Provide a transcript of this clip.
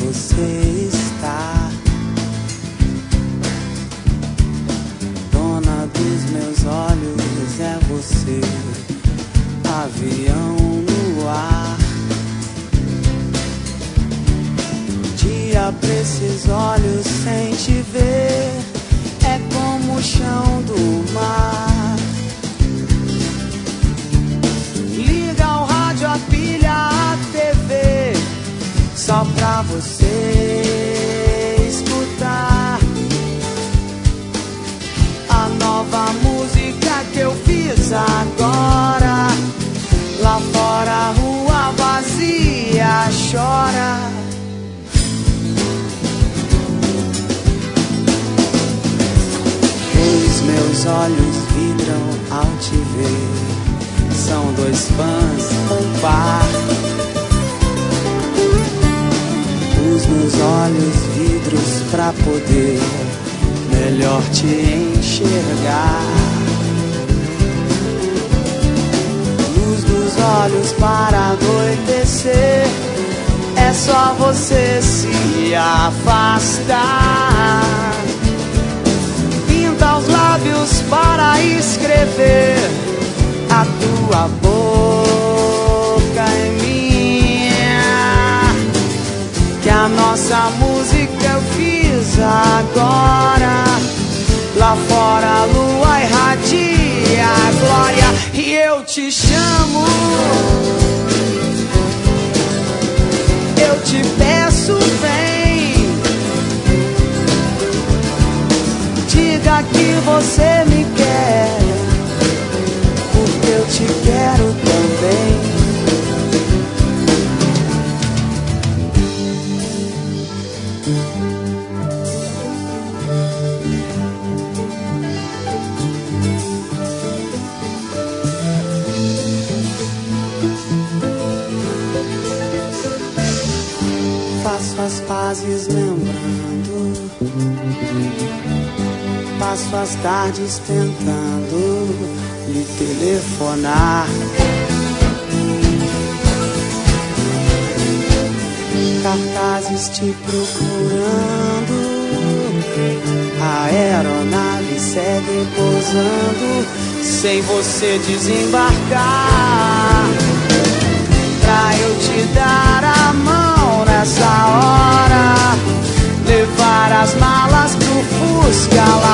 você está. Dona dos meus olhos é você, avião no ar. Dia pra esses olhos sem te ver é como o chão do mar. Liga o rádio, a pilha, a TV, só pra você escutar a nova música que eu fiz agora. Lá fora a rua vazia chora. Os meus olhos vibram ao te ver, são dois fãs, um par. Os meus olhos vidros pra poder melhor te enxergar. Luz dos olhos para anoitecer, é só você se afastar. Pinta os lábios para escrever a tua boca em minha, que a nossa música eu fiz agora. Lá fora a lua irradia a glória e eu te chamo, eu te peço, vem. Diga que você me quer, porque eu te quero também. Faço as pazes lembrando, passo as tardes tentando lhe telefonar. Cartazes te procurando, a aeronave segue pousando sem você desembarcar. Pra eu te dar a mão nessa hora, levar as malas pro Fusca lá.